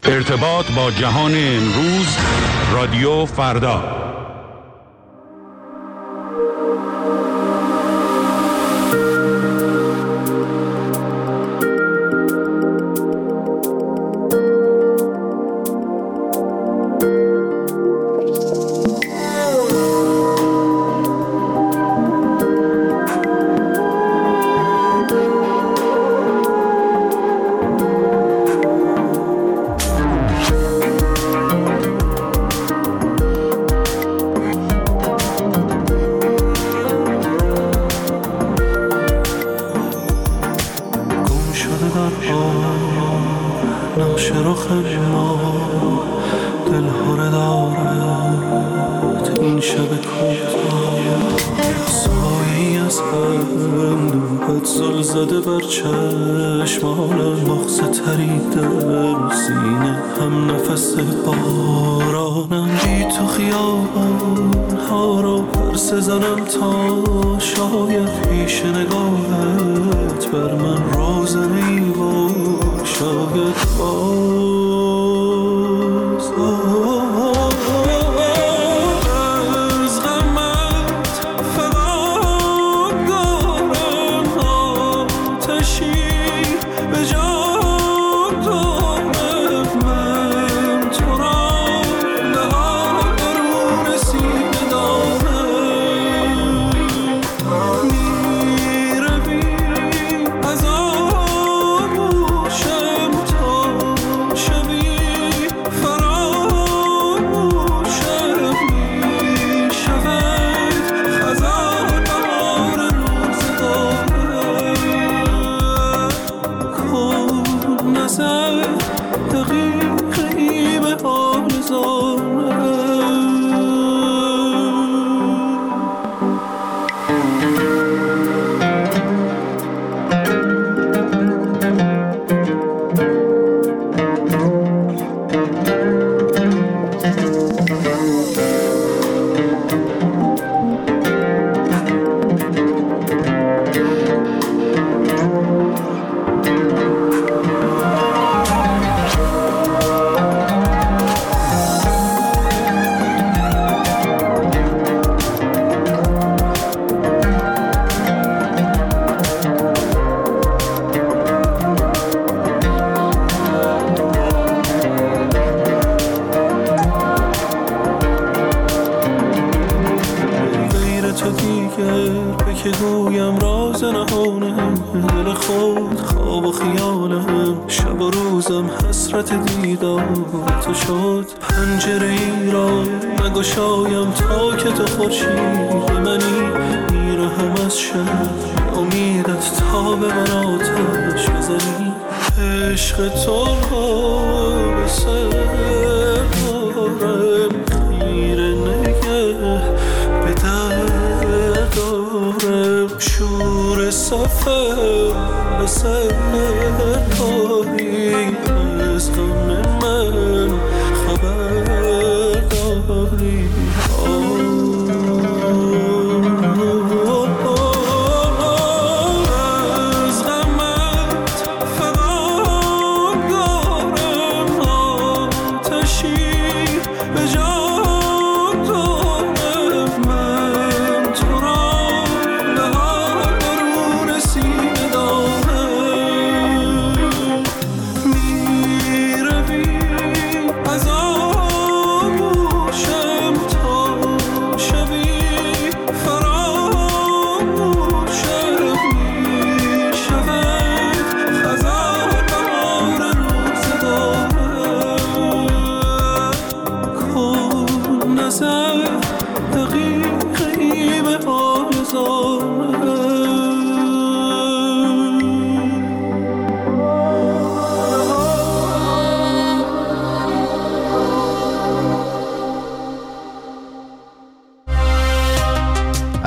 ارتباط با جهان امروز، رادیو فردا.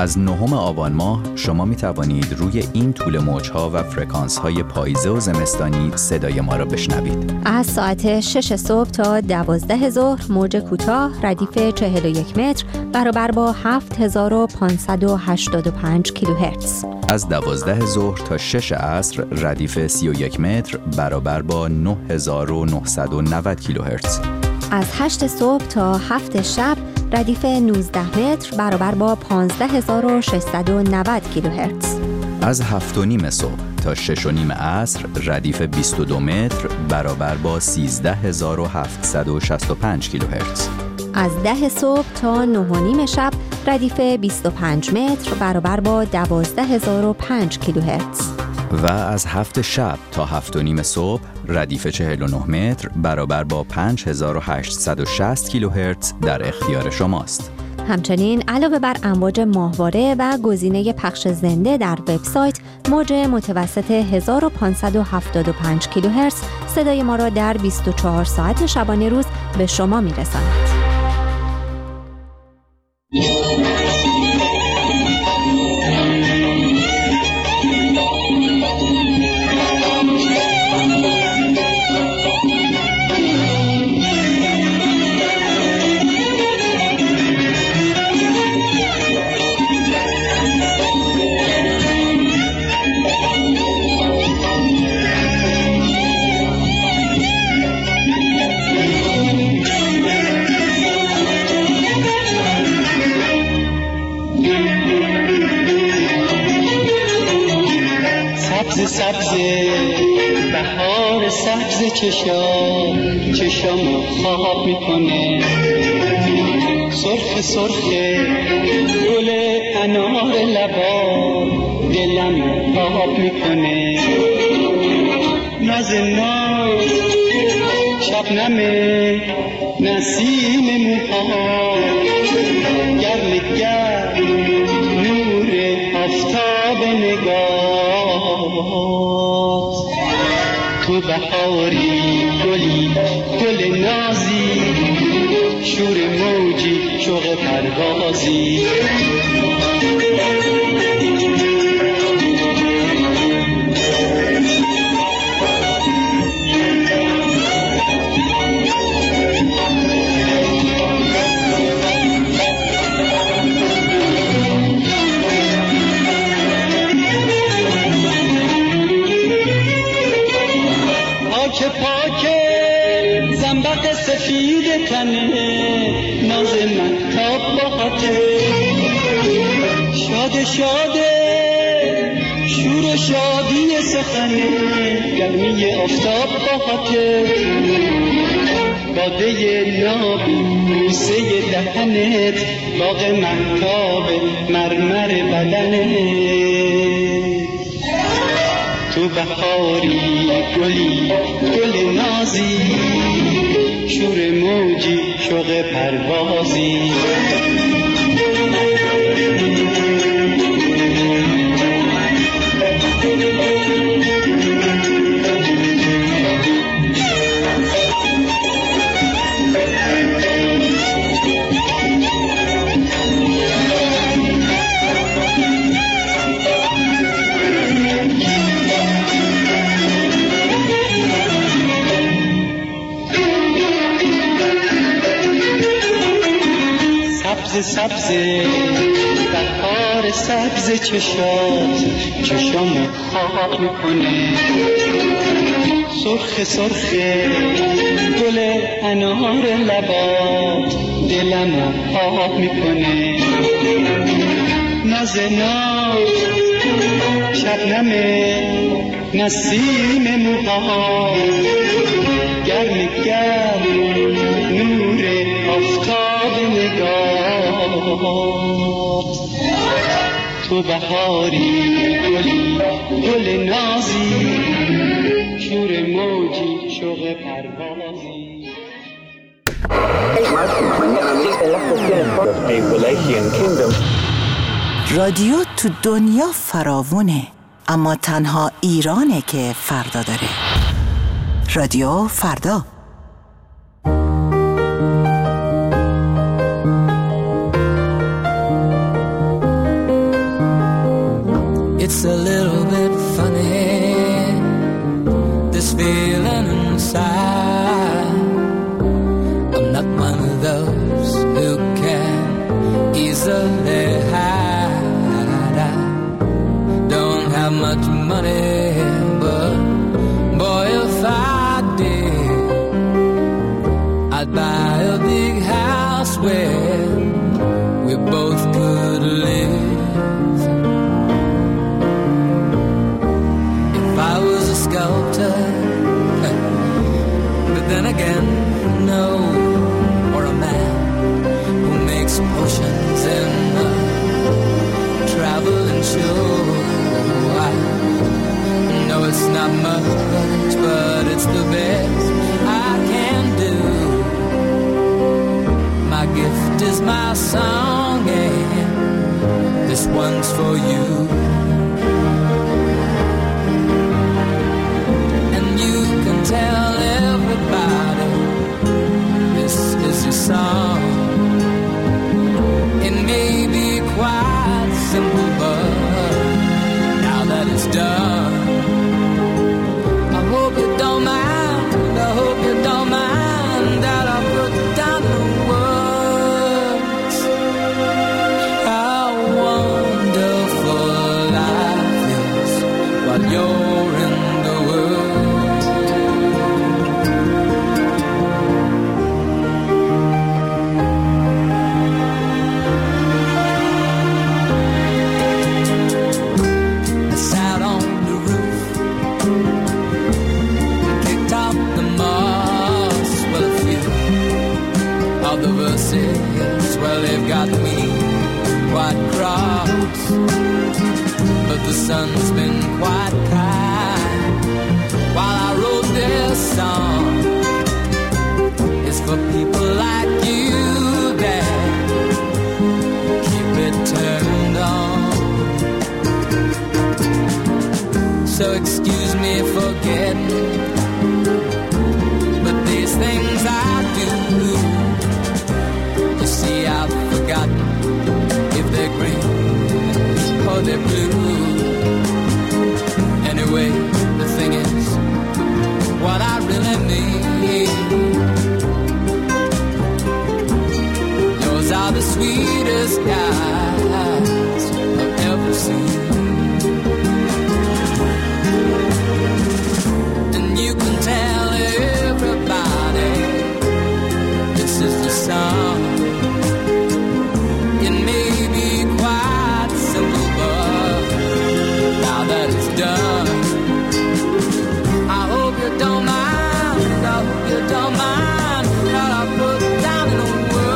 از 9 آبان ماه شما می توانید روی این طول موج‌ها و فرکانس‌های پاییزه و زمستانی صدای ما را بشنوید. از ساعت 6 صبح تا 12 ظهر موج کوتاه ردیف 41 متر برابر با 7585 کیلوهرتز. از 12 ظهر تا 6 عصر ردیف 31 متر برابر با 9990 کیلوهرتز. از 8 صبح تا 7 شب ردیف 19 متر برابر با 15690 کیلوهرتز. از 7:30 صبح تا 6:30 عصر ردیف 22 متر برابر با 13765 کیلوهرتز. از 10 صبح تا 9:30 شب ردیف 25 متر برابر با 12005 کیلوهرتز. و از 7 شب تا 7:30 صبح ردیف 49 متر برابر با 5860 کیلوهرتز در اختیار شماست. همچنین علاوه بر امواج ماهواره و گزینه پخش زنده در وبسایت، موج متوسط 1575 کیلوهرتز صدای ما را در 24 ساعت شبانه روز به شما میرساند. سبز بهار سبز چشامو خواب میکنه، سرخ گل انار لبا دلم خواب میکنه، ناز شبنم نسیم موها گرم نور آفتاب نگاه، تو بهاری گل نازی، شور موجی شوق پروازی، پاک زنبق سفید تنه ناز مهتاب باهاته، شاده شور و شادی سخنه گرمی آفتاب باهاته، باده نابی بوسه دهنت باغ مهتاب مرمر بدنت، تو بهاری گل نازی، شور موجی شوق پروازی، سبز بهار سبز چشام خواب میکنه، سرخ گل انار لبات دلم خواب میکنه، ناز شبنم نسیم موها گرم نور آفتاب نگاه، تو بهاری گل نازی، شور موجی شوق پروازی. رادیو تو دنیا فراوونه، اما تنها ایرانه که فردا داره. رادیو فردا. fly. I'm not one of those who can easily hide. I don't have much money, but boy, if I did, I'd buy a big house where we both could live. If I was a sculptor, but then again, no, or a man who makes potions in a traveling show. I know it's not much, but it's the best I can do. My gift is my song, and this one's for you. And you can tell everybody this is your song. It may be quite simple, but now that it's done, I hope you don't mind, I hope you don't mind that I put down the words. How wonderful life is while you're in the world. I sat on the roof, kicked out the moss. Well, a few of the verses, well, they've got me quite cross. But the sun's been quite kind while I wrote this song. It's for people like you that keep it turned on. So excuse me for getting, but these things I do, you see, I've forgotten if they're green or they're blue. Anyway, the thing is, what I really mean, yours are the sweetest eyes I've ever seen. And you can tell everybody this is the song. It may be quite simple, but now that it's done, I hope you don't mind, I hope you don't mind that I put down in the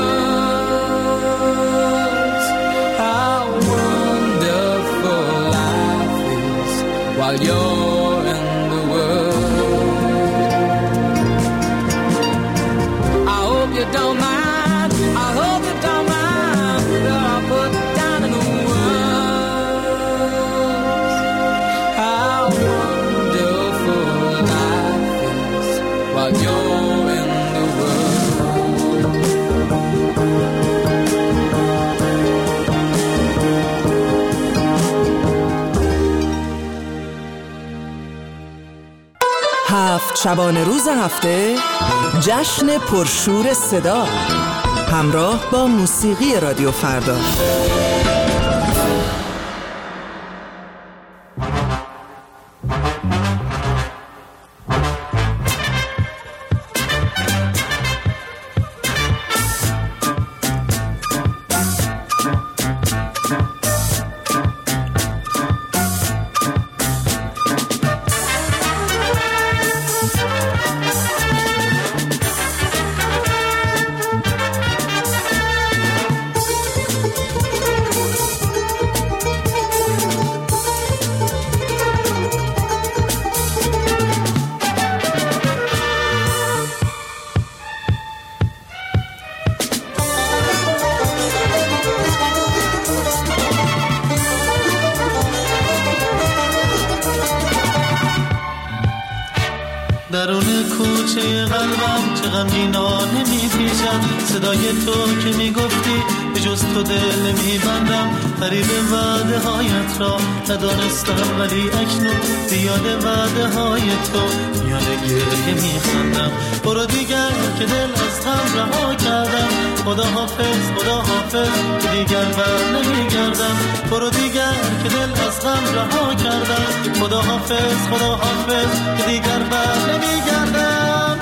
words how wonderful life is while you're in the world. I hope you don't mind, I hope you don't mind that I put down in the words how wonderful life is while you're in the world. هفت شبانه روز هفته جشن پرشور صدا همراه با موسیقی رادیو فردا. کوچه قلبم چه غمگینا نمیپیچم، صدای تو که میگفتی به جز تو دل نمیبندم. فریب وعده هایت را ندانستم ولی اکنون بیاد وعده های تو میان گریه میخندم. برو دیگر که دل از غم رها کردم، خدا حافظ خدا حافظ که دیگر بر نمیگردم. برو دیگر که دل از غم رها کردم، خدا حافظ خدا حافظ که دیگر بر نمیگردم.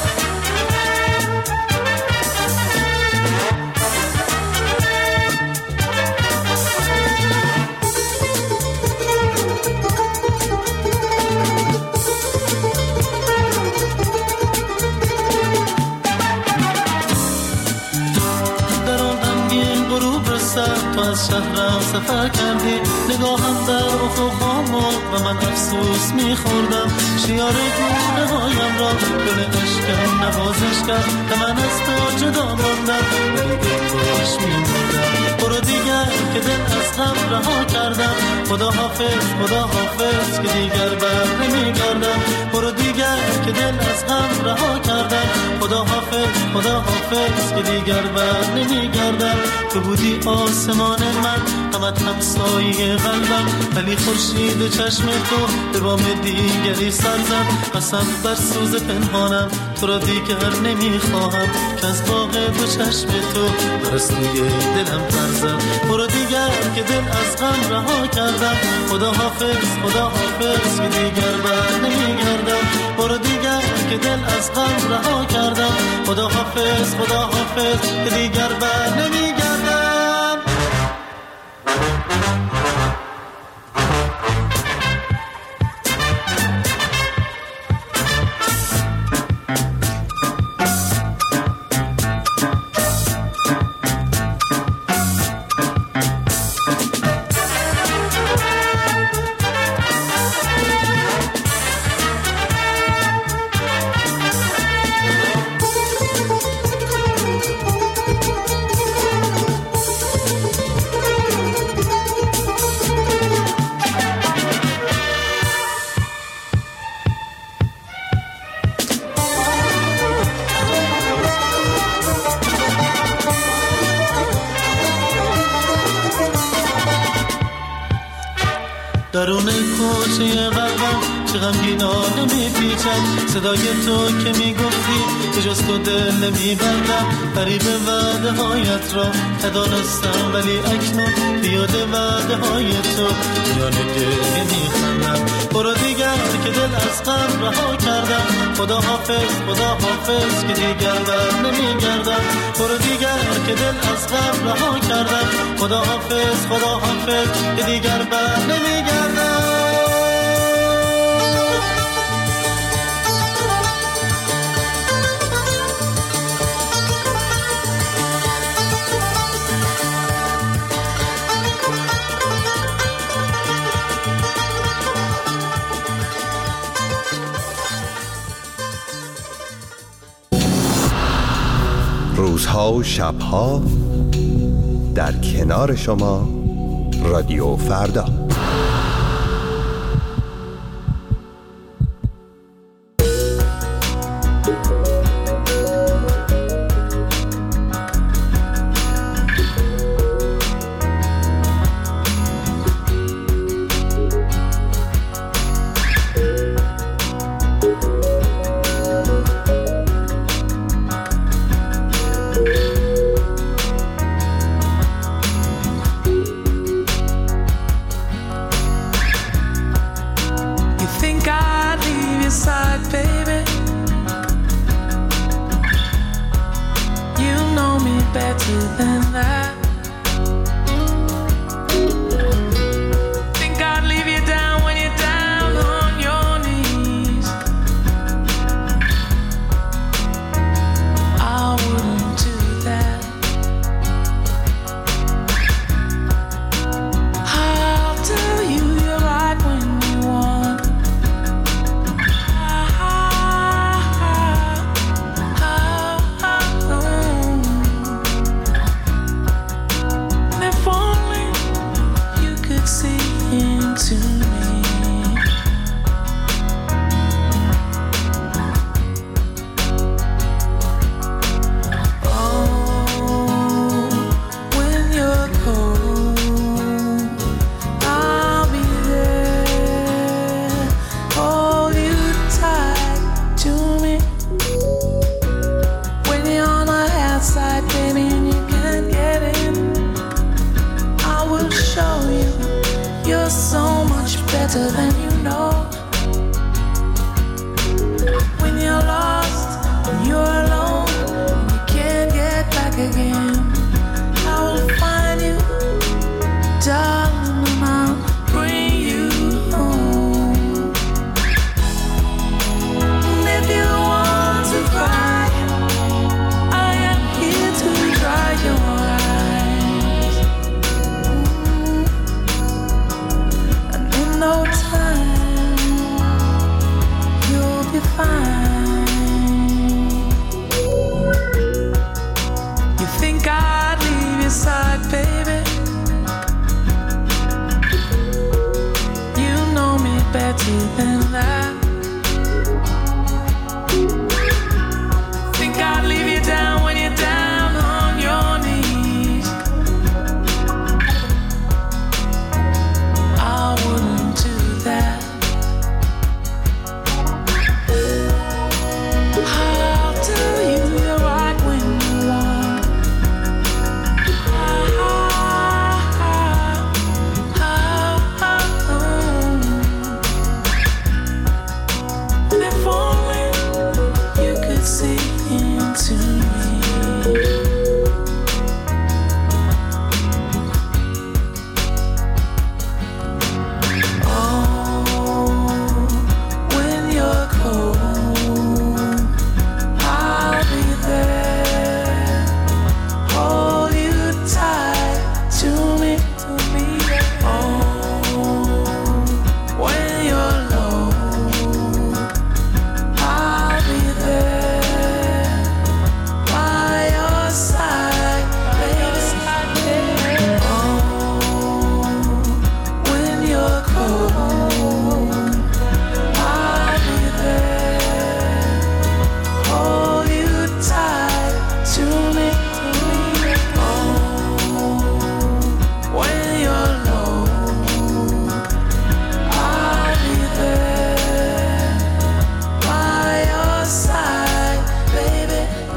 تو از شهرم سفر کردی، نگاهم در افق آمد و من افسوس میخوردم. شیار گونه هایم را گل عشقم نوازش کرد که من از تو جدا ماندم ولی دلش میموندم. برو دیگر که دل از غم رها کردم، خدا حافظ خدا حافظ که دیگر بر نمیگردم. برو دیگر که دل از غم رها کردم، خدا حافظ خدا حافظ که دیگر بر نمیگردم. تو بودی آسمان من همت همسایه قلبم، ولی خورشید چشم تو به بام دیگری سر زد. قسم بر سوز پنهانم تو را دیگر نمیخواهم که از باغ دو چشم تو پرستوی دلم پر زد. برو دیگر که دل از غم رها کردم، خدا حافظ خدا حافظ که دیگر بر نمیگردم. برو دیگر که دل از غم رها کردم، خدا حافظ خدا حافظ که دیگر بر نمیگردم. درون کوچه قلبم چه غمگینا نمیپیچم، صدای تو که میگفتی به جز تو دل نمیبندم. فریب وعده هایت را ندانستم ولی اکنون بیاد وعده های تو میان گریه میخندم. برو دیگر که دل از غم رها کردم، خدا حافظ خدا حافظ که دیگر بر نمیگردم. برو دیگر که دل از غم رها کردم، خدا حافظ خدا حافظ که دیگر بر نمیگردم. روزها و شبها در کنار شما رادیو فردا. sweeter than that. Think I'd leave you down when you're down on your knees. I wouldn't do that. I'll tell you you're right when you want. If only you could see into me. Oh, when you're cold, I'll be there. Hold you tight to me. Oh, when you're low, I'll be there by your side, baby. Oh, when you're cold, I'll be there. Hold you tight to me. Oh, when you're low, I'll be there by your side, baby.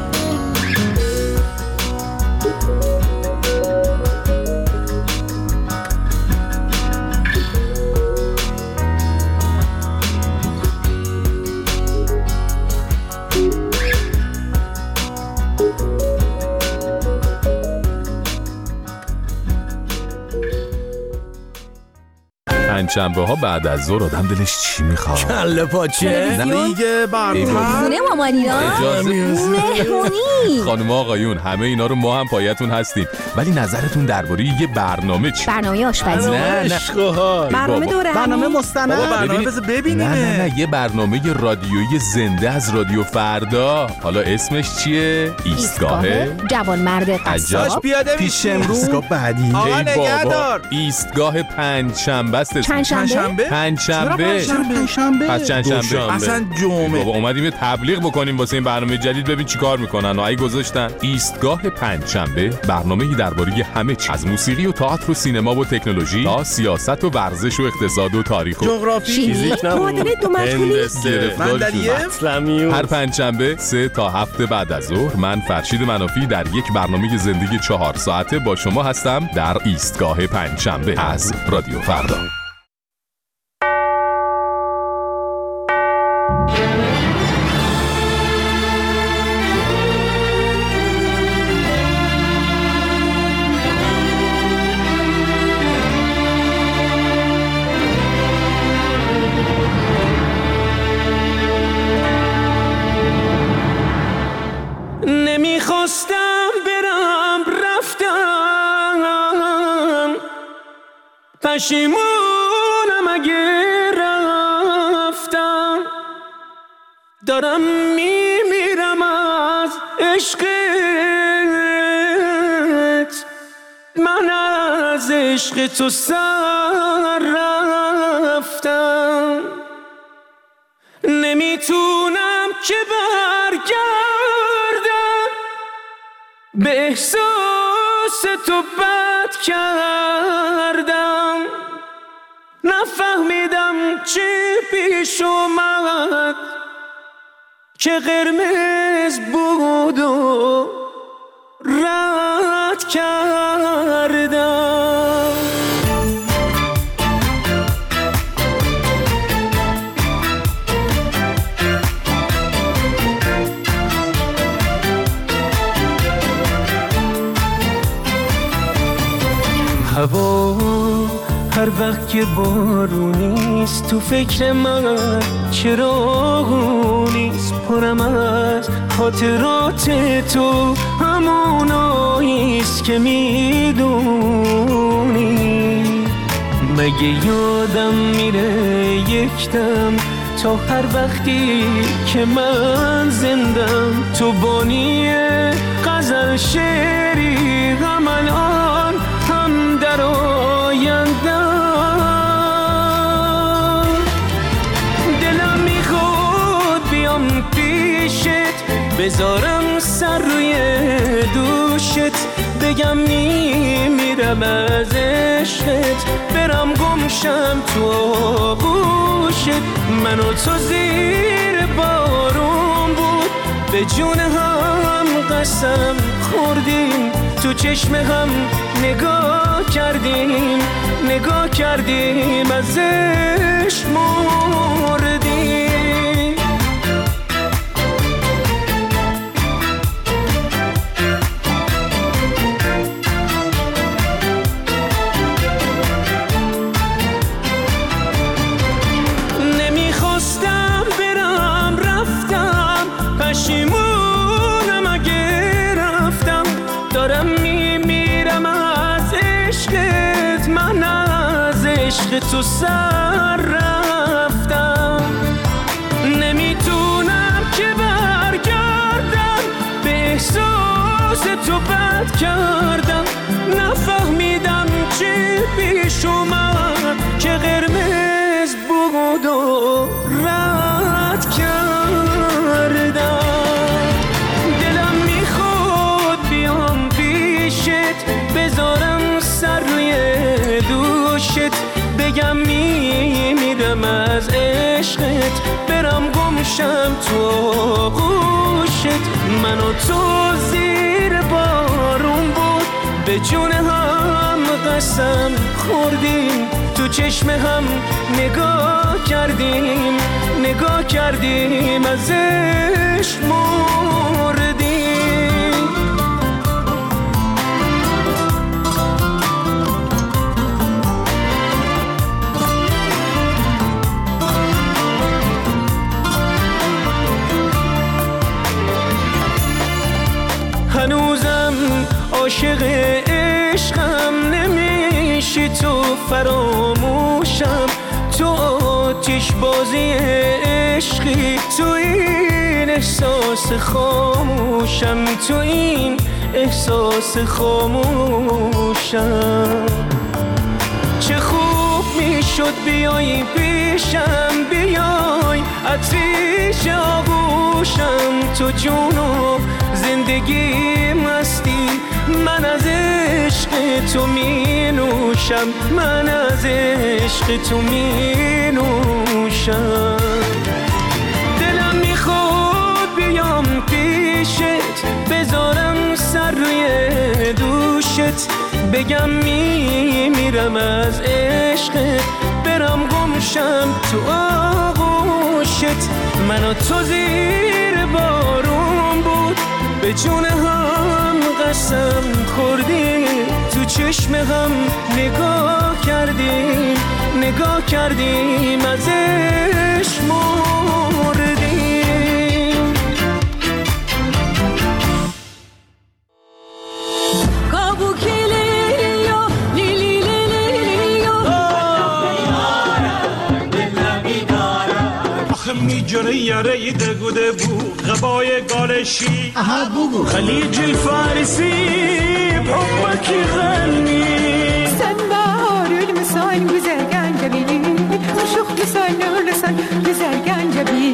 پنجشنبه ها بعد از ظهر آدم دلش چی میخواد؟ کله پاچه دیگه برنامه خونه مامانینا مهمونی. خانم آقایون همه اینا رو ما هم پایتون هستیم، ولی نظرتون درباره یه برنامه چی؟ برنامه آشپزی. نه برنامه دوره برنامه مستند برنامه بذار ببینیم. نه یه برنامه رادیویی زنده از رادیو فردا. حالا اسمش چیه؟ ایستگاه جوانمرد قصاب. پیاده پیش امروز ایستگاه بعدی. آقا نگهدار. ایستگاه پنجشنبه است. پنجشنبه پس چند شنبه اصلا جمعه. بابا اومدیم یه تبلیغ بکنیم واسه این برنامه جدید، ببین چی کار میکنن. ای گذاشتن ایستگاه پنجشنبه، برنامه‌ای درباره همه چیز، از موسیقی و تئاتر و سینما و تکنولوژی تا سیاست و ورزش و اقتصاد و تاریخ و جغرافی، فیزیک، معادله دو مجهولی، اسلامی. هر پنجشنبه 3 تا 7 بعد از ظهر من فرشید منافی در یک برنامه زندگی 4 ساعته با شما هستم در ایستگاه پنجشنبه از رادیو فردا. نمیخواستم برم رفتم، پشیمونم اگه رفتم، دارم میمیرم از عشقت، من از عشق تو سر رفتم، نمیتونم که برگردم، به احساس تو بد کردم، نفهمیدم چی پیش اومد که قرمز بود و رد کردم. هوا هر وقت که بارونیست تو فکر من چراغونیست، پرم از خاطرات تو هموناییست که میدونی، مگه یادم میره یک دم تا هر وقتی که من زندم، تو بانی غزل شعری هم الان هم در آیندم، بذارم سر روی دوشت بگم میمیرم از عشقت برم گمشم تو آغوشت من و تو زیر بارون بود به جون هم قسم خوردیم تو چشم هم نگاه کردیم ازش مردیم نمیخواستم برم رفتم پشیمونم اگه رفتم دارم میمیرم از عشقت من از عشق تو سر رفتم نمیتونم که برگردم به احساس تو بد کردم نفهمیدم چی پیش اومد که قرمز بود و رد کردم دلم میخواد بیام پیشت بذارم سر روی دوشت بگم میمیرم از عشقت برم گمشم تو آغوشت من و تو زیر بارون بود به جون هم قسم خوردیم تو چشم هم نگاه کردیم ازش مردیم هنوزم عاشق عشقم نمیشی تو فراموشم تو آتش بازی عشقی تو این احساس خاموشم تو این احساس خاموشم چه خوب میشد بیای پیشم بیای عطیش آغوشم تو جون و زندگی مستی من از عشق تو می نوشم من از عشق تو می نوشم دلم میخواد بیام پیشت بذارم سر روی دوشت بگم میمیرم از عشقت برم گمشم تو آغوشت من و تو زیر بارون بود به جون هم قسم خوردیم تو چشم هم نگاه کردیم ازش مردیم میجره یاره دگوده بو غبای گالشی خلیج الفارسی بحبك غني سنبار المسان güzel جبيني وشوخ لسان güzel جبيني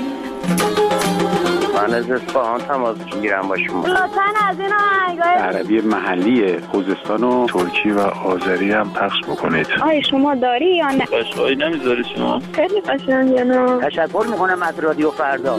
من از اصفهان تماس میگیرم با شما لطفاً از این آهنگای عربی محلی خوزستان و ترکی و آذری هم پخش بکنید. آیا شما داری یا نه؟ قشقایی نمیذاری شما؟ خیلی قشنگه نه؟ تشکر میکنم از رادیو فردا.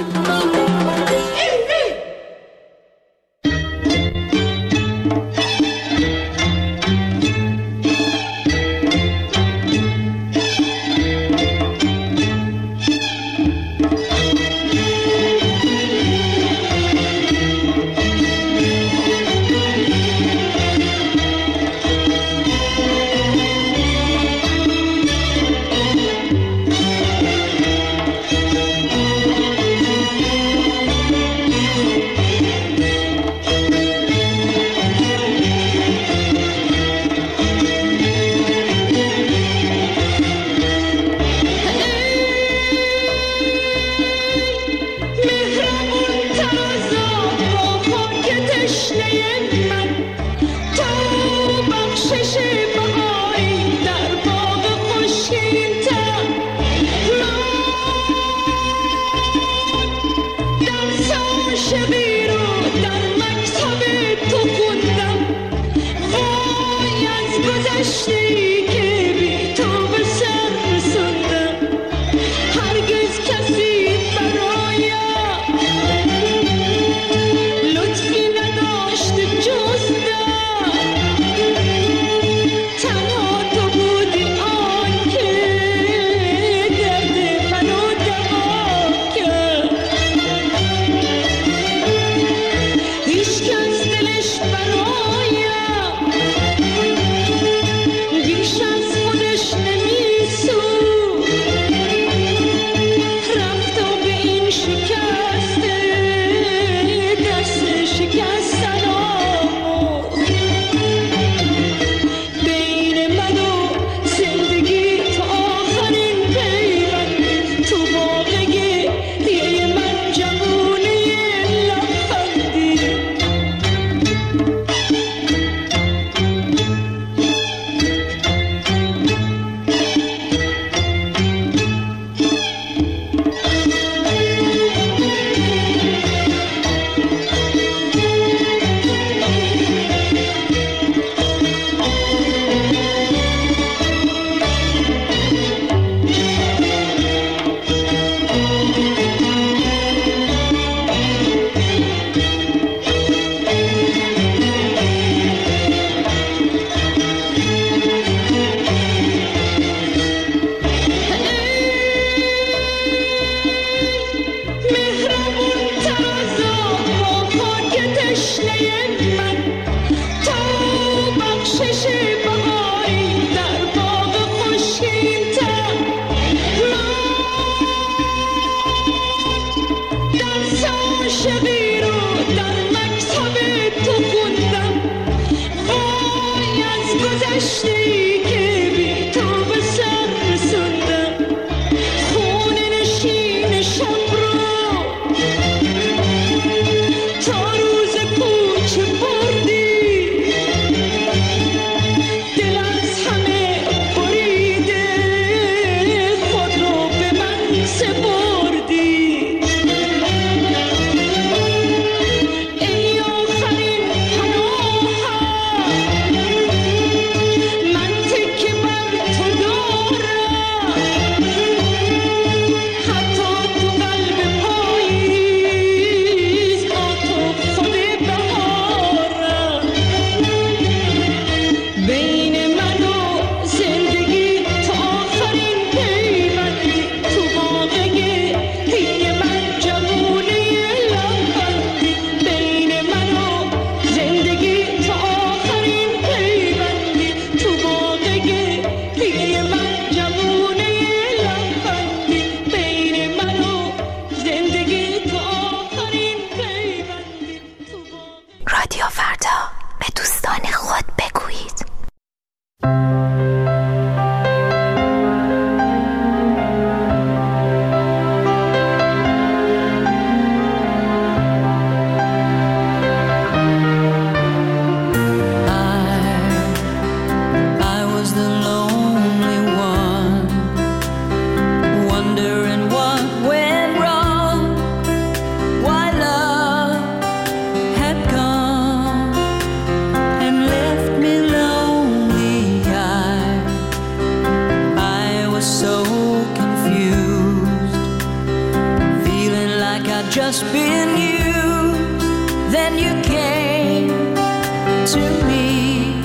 just been used. Then you came to me,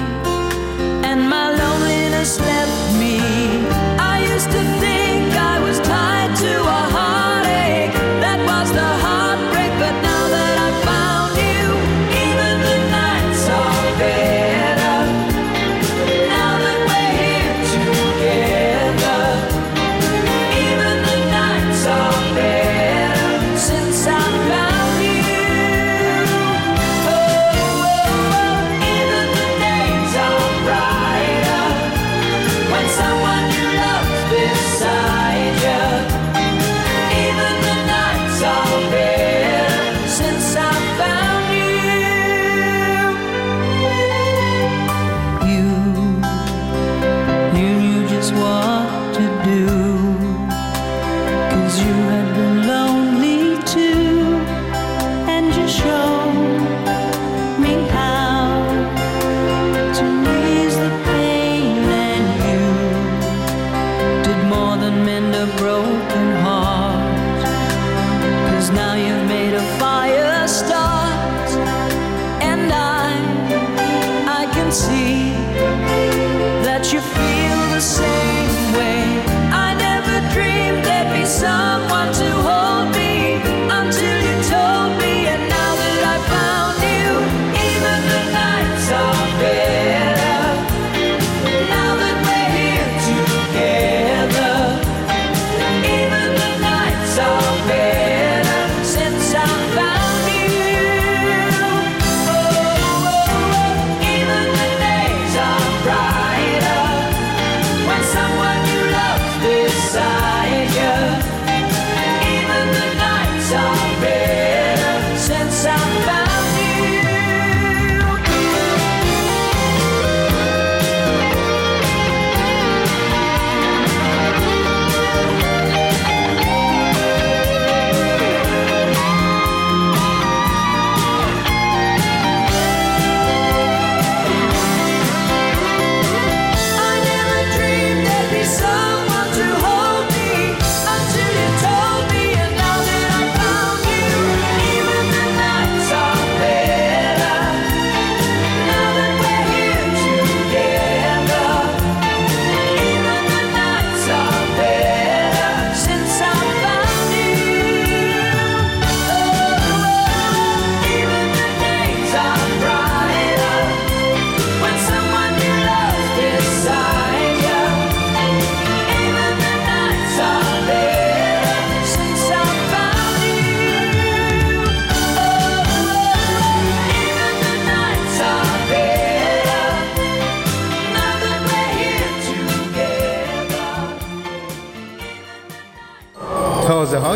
and my loneliness left me. I used to think I was tied to a heartache. That was the heartbreak, but now that I found you, even the nights are better. Now that we're here together, even the nights are better since I found you. Oh, even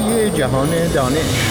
رادیوهای جهان دانش.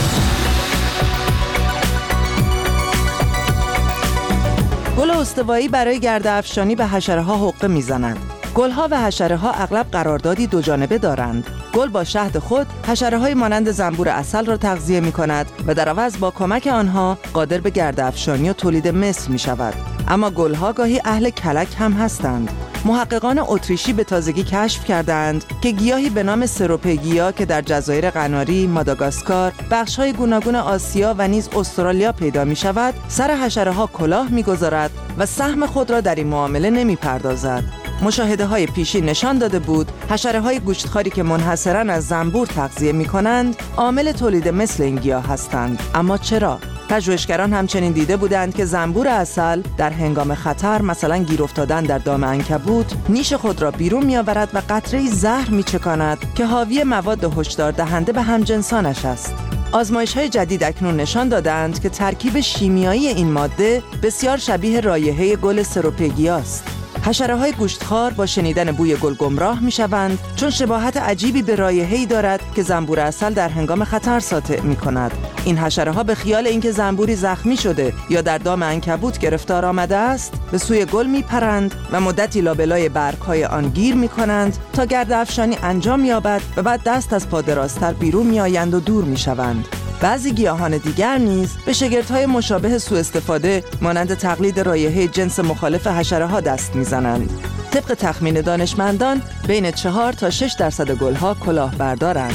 گل استوایی برای گرده‌افشانی به حشره‌ها حقه میزنند. گل‌ها و حشره‌ها اغلب قراردادی دو جانبه دارند. گل با شهد خود حشره‌های مانند زنبور عسل را تغذیه می‌کند و در عوض با کمک آنها قادر به گرده‌افشانی و تولید مثل می‌شود. اما گل‌ها گاهی اهل کلک هم هستند. محققان اتریشی به تازگی کشف کردند که گیاهی به نام سروپگیا که در جزایر قناری، ماداگاسکار، بخش‌های گوناگون آسیا و نیز استرالیا پیدا می‌شود، سر حشره‌ها کلاه می‌گذارد و سهم خود را در این معامله نمی‌پردازد. مشاهده‌های پیشین نشان داده بود حشره‌های گوشتخواری که منحصراً از زنبور تغذیه می‌کنند عامل تولید مثل این گیاه هستند. اما چرا؟ پژوهشگران همچنین دیده بودند که زنبور عسل در هنگام خطر، مثلا گیر افتادن در دام عنکبوت، نیش خود را بیرون می‌آورد و قطره‌ای زهر می‌چکاند که حاوی مواد هشدار دهنده به همجنسانش است. آزمایش‌های جدید اکنون نشان دادند که ترکیب شیمیایی این ماده بسیار شبیه رایحه گل سروپگیا است. حشره‌های گوشتخوار با شنیدن بوی گل گمراه می‌شوند چون شباهت عجیبی به رایحه‌ای دارد که زنبور عسل در هنگام خطر ساطع می‌کند. این حشره‌ها به خیال اینکه زنبوری زخمی شده یا در دام عنکبوت گرفتار آمده است، به سوی گل می‌پرند و مدتی لابلای برگ‌های آن گیر می‌کنند تا گرده‌افشانی انجام یابد و بعد دست از پا درازتر بیرون می‌آیند و دور می‌شوند. بعضی گیاهان دیگر نیز به شگردهای مشابه سوء استفاده مانند تقلید رایحه جنس مخالف حشره‌ها دست می‌زنند. طبق تخمین دانشمندان بین 4 تا 6% گل‌ها کلاهبردارند.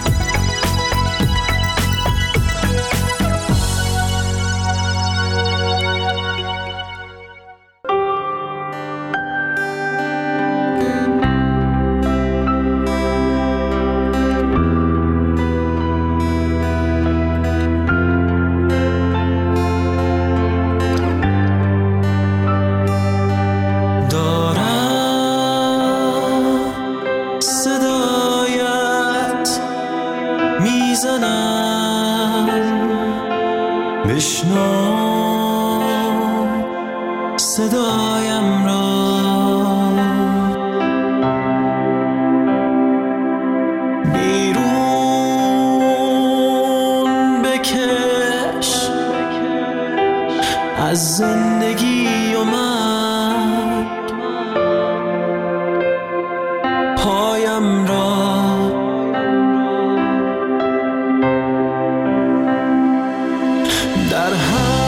صدایم را بیرون بکش از زندگی و من پایم را در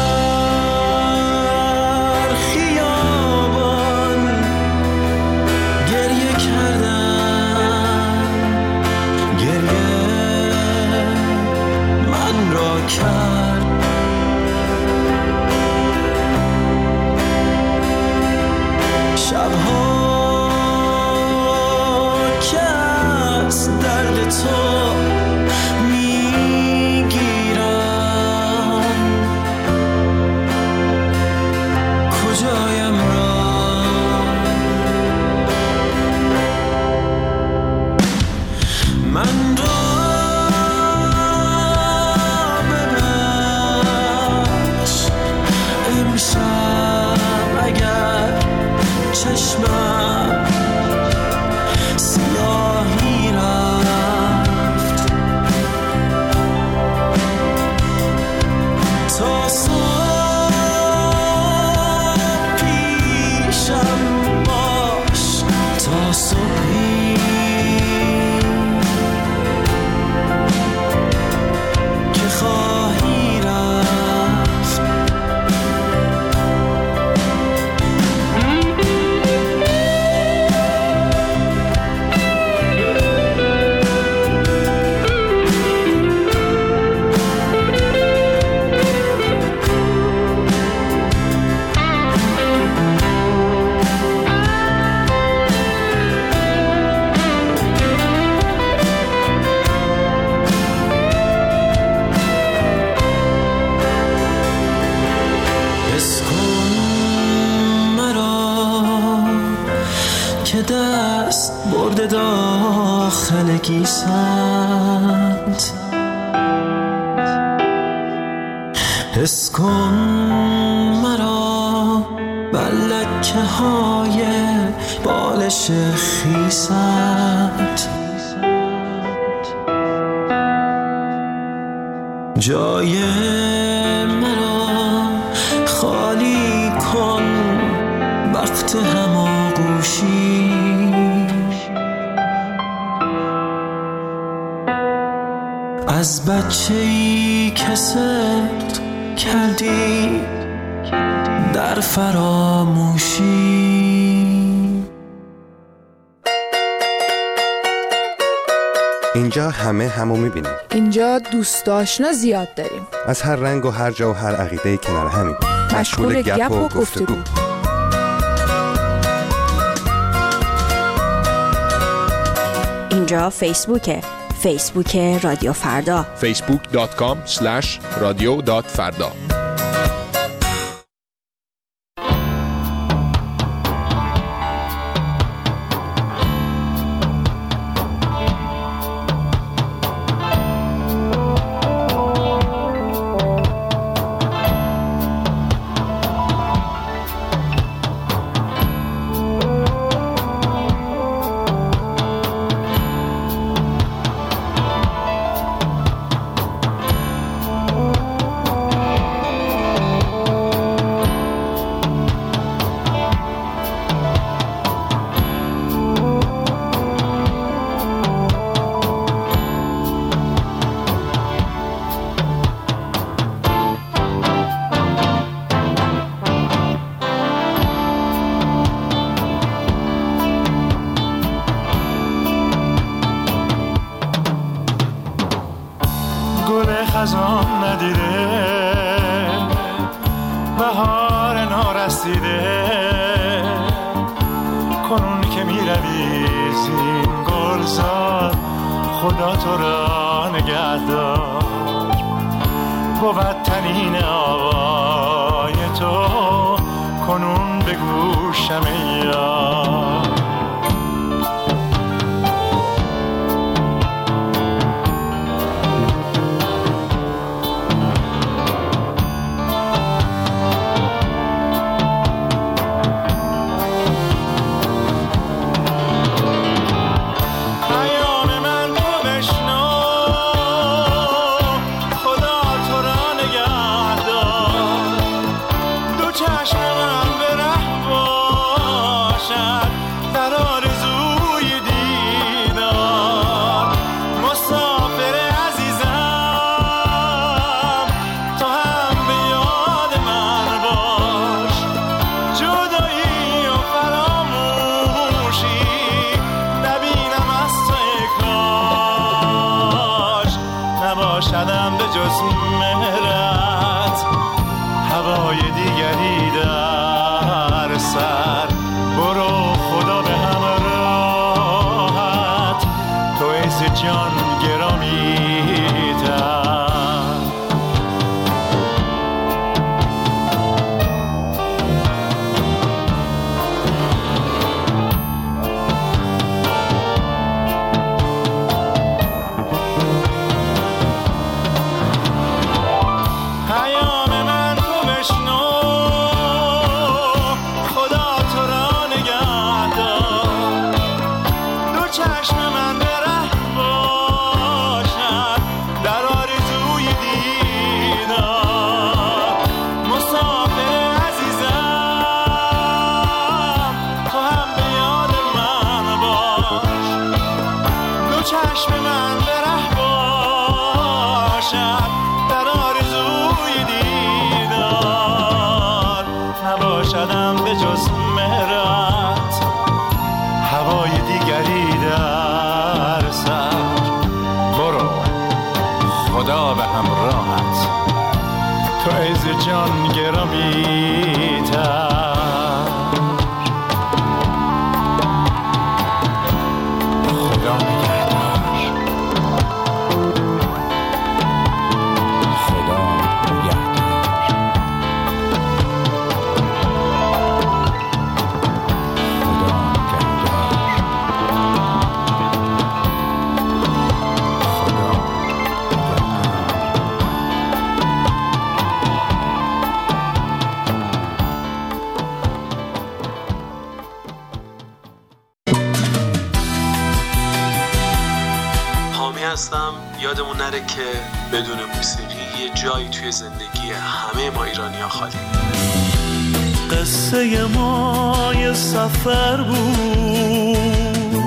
دست برده داخل گیسند حس کن مرا بر لکه های بالش خیسند جای مرا خالی کن وقت هماغوشی. از بچه‌ای که سرد کردی در فراموشی. اینجا همه همو میبینیم. اینجا دوست آشنا زیاد داریم. از هر رنگ و هر جا و هر عقیده‌ای کنار همیم. مشغول گپ و گفتگو. اینجا فیسبوکه. فیسبوک رادیو فردا. facebook.com/radio.farda. خزان ندیده بهار نارسیده کنون که می روی زین گلزار خدا تو را نگهدار بود تنین آوای تو کنون به گوشم یار شدم به جز مهرت هوای دیگری در سر برو خدا به همراهت تو عز جان گرامی تر چشم من به ره باشد در آرزوی دیدار نباشدم به جز مهرت هوای دیگری در سر برو خدا به همراهت تو عز جان گرامی تر هستم. یادمون نره که بدون موسیقی یه جایی توی زندگی همه ما ایرانی‌ها خالی. قصه ما یه سفر بود،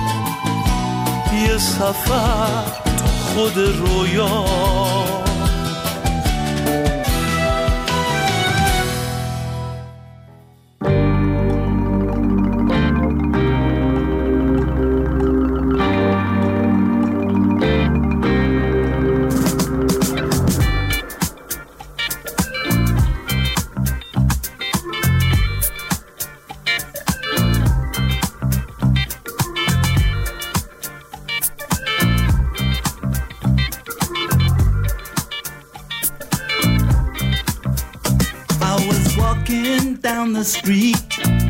یه سفر تو خود رویا. The street,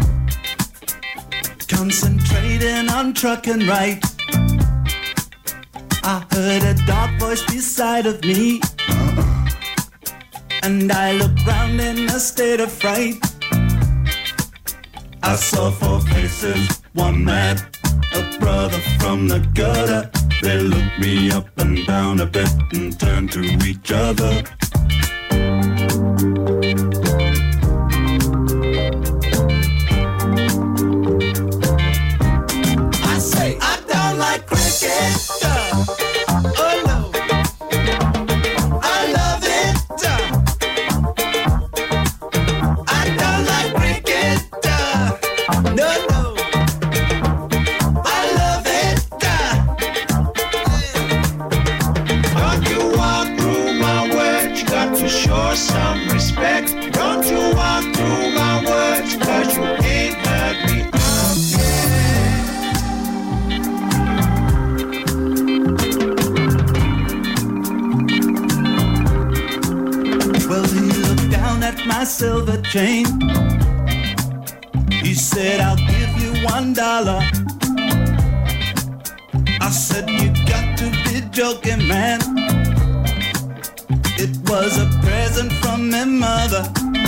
concentrating on truck and right. I heard a dark voice beside of me, and I looked round in a state of fright. I saw four faces, one mad, a brother from the gutter. They looked me up and down a bit and turned to each other. Silver chain. He said, I'll give you $1. I said, you got to be joking, man. It was a present from my mother.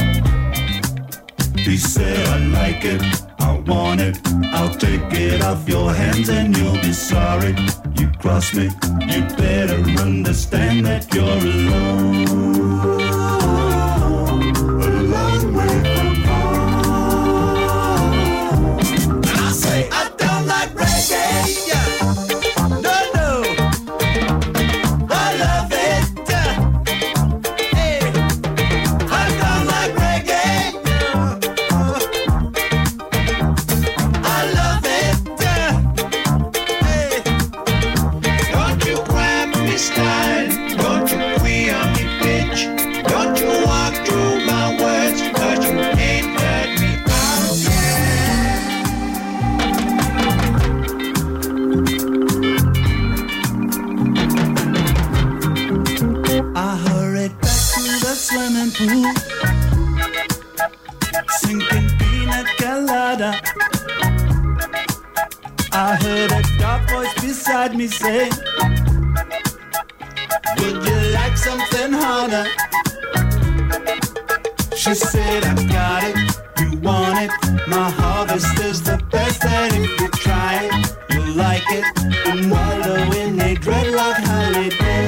He said, I like it, I want it, I'll take it off your hands and you'll be sorry. You cross me, you better understand that you're alone. Sinking pina colada. I heard a dark voice beside me say, would you like something harder? She said, I got it, you want it. My harvest is the best, and if you try it, you'll like it. And wallow in a dreadlock holiday.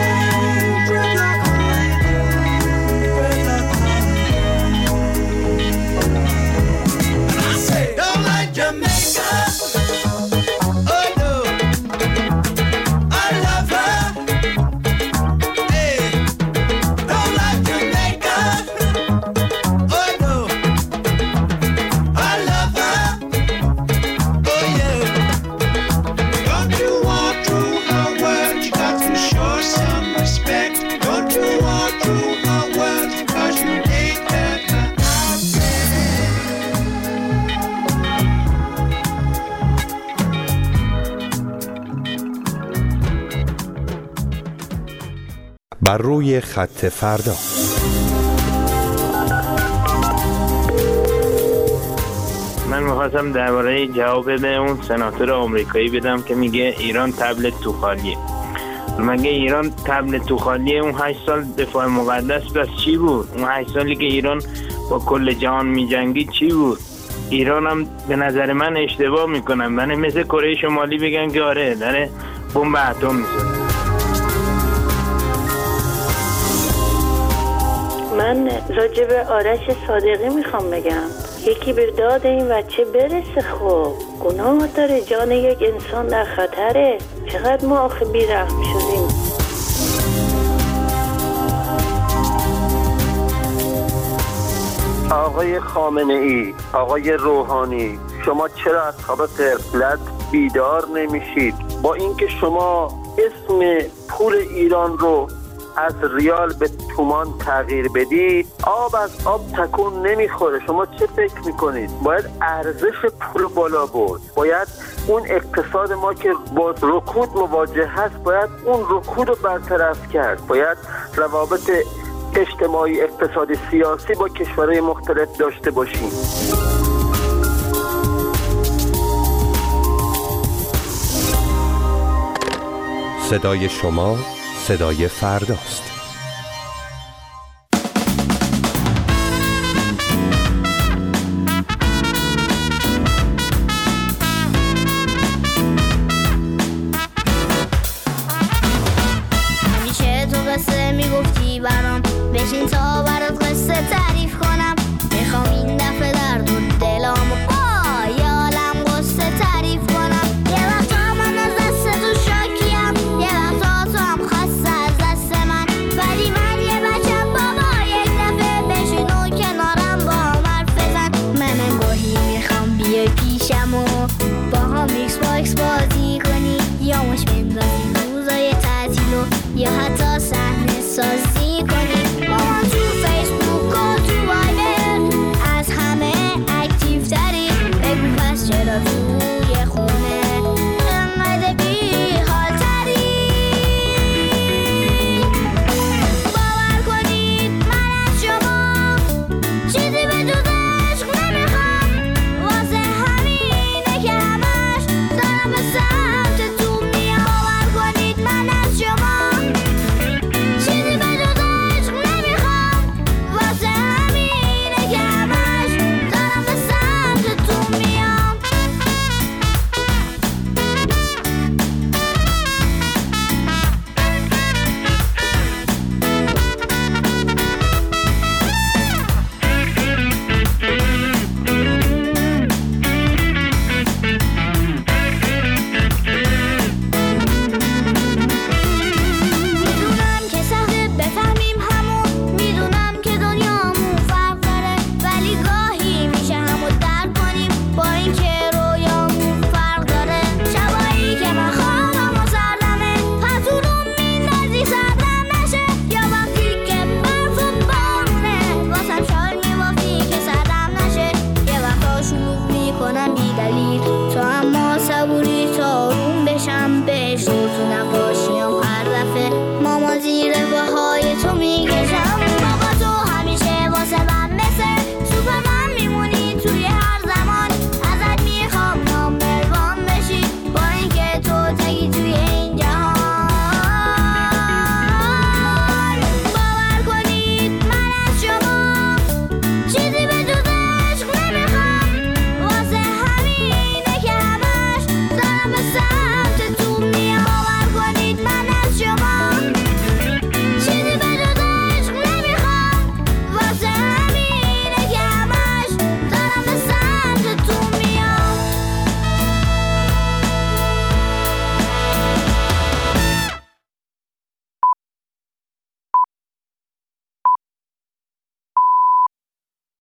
بر روی خط فردا. من میخواستم درباره جواب به اون سناتور آمریکایی بدم که میگه ایران تبلت تو خالیه. مگه ایران تبلت تو خالیه؟ اون 8 سال دفاع مقدس بس چی بود؟ اون 8 سالی که ایران با کل جهان میجنگید چی بود؟ ایران هم به نظر من اشتباه میکنن. من مثل کره شمالی بگن که آره داره بمب اتم میزنه. من راجع به آرش صادقی میخوام بگم، یکی به داد این بچه برسه. خب گناه داره، جان یک انسان در خطره. چقدر ما آخه بی‌رحم شدیم. آقای خامنه ای، آقای روحانی، شما چرا از خواب غفلت بیدار نمیشید؟ با اینکه شما اسم پول ایران رو از ریال به تومان تغییر بدید، آب از آب تکون نمیخوره. شما چه فکر میکنید؟ باید ارزش پول بالا برد، باید اون اقتصاد ما که با رکود مواجه هست باید اون رکود رو برطرف کرد، باید روابط اجتماعی، اقتصادی، سیاسی با کشورهای مختلف داشته باشیم. صدای شما صدای فرداست.